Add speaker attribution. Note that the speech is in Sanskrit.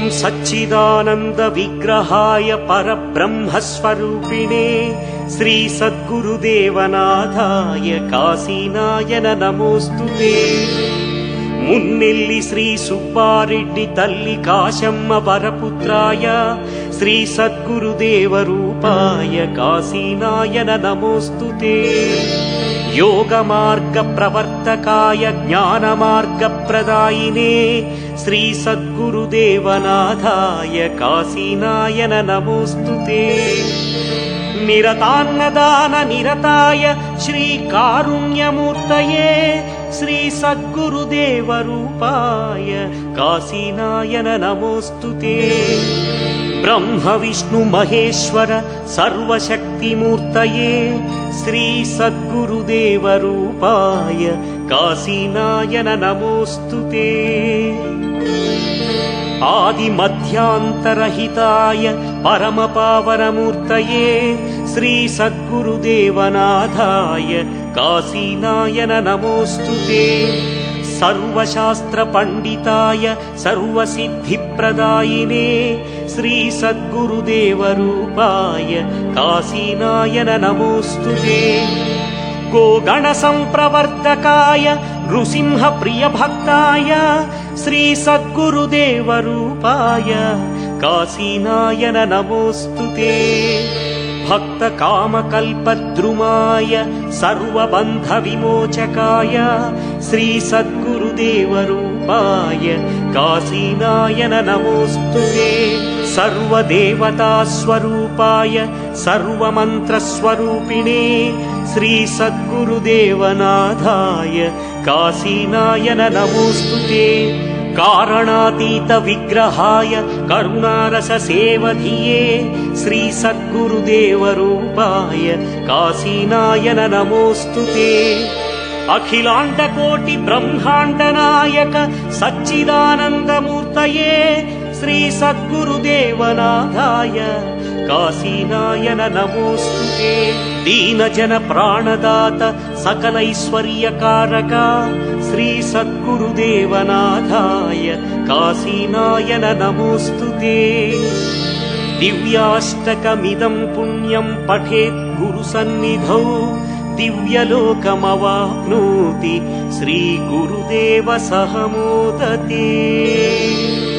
Speaker 1: सच्चिदानंद विग्रहाय परब्रह्मस्वरूपिणे श्री सद्गुरुदेवनाथाय काशीनायन नमोस्तुते। मुन्नेल्ली श्री सुब्बारेड्डी तल्ली काशम्म वरपुत्राय श्री सद्गुरुदेव रूपाय काशीनायन नमोस्तुते। योग मार्ग प्रवर्तकाय ज्ञान मार्ग प्रदायिने श्री सद्गुरुदेवनाथाय काशीनायन नमोस्तुते। निरतान्नदान निरताय श्री कारुण्यमूर्तये श्री सद्गुरुदेव रूपाय काशीनायन नमोस्तुते। ब्रह्म विष्णु महेश्वर सर्वशक्तिमूर्तये श्री सद्गुरुदेव रूपाय काशीनायन नमोस्तुते। आदि मध्यांतरहिताय परम पावनमूर्तये श्री सद्गुरुदेवनाथाय काशीनायन नमोस्तुते। सर्वशास्त्र पंडिताय सर्वसिद्धिप्रदायिने श्री सद्गुरुदेव रूपाय काशीनायन नमोस्तुते। गोगण संप्रवर्तकाय नृसिंह प्रिय भक्ताय श्री सद्गुरुदेव रूपाय काशीनायन नमोस्तुते। भक्त काम कल्पद्रुमाय सर्वबंध विमोचकाय श्री सद्गुरुदेव रूपाय काशीनायन नमोस्तुते। सर्वदेवता स्वरूपाय सर्वमंत्र स्वरूपिणे श्री सद्गुरुदेवनाथाय काशीनायन नमोस्तुते। कारणातीत विग्रहाय करुणारस सेवधिये श्री सद्गुरुदेव रूपाय काशीनायन नमोस्तुते। अखिलांड कोटि ब्रह्मांड नायक सच्चिदानंद मूर्तये श्री सद्गुरुदेवनाथाय काशीनायन नमोस्तुते। दीन जन प्राणदात सकलैश्वर्यकारक श्री सद्गुरुदेवनाथाय काशीनायन नमोस्तुते। दिव्याष्टकमिदं पुण्यं पठेत् गुरुसन्निधौ दिव्यलोकमवाप्नोति श्री गुरुदेव सह मोदते।